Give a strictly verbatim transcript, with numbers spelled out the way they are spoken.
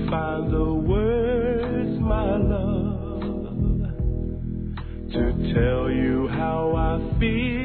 find the words, my love, to tell you how I feel.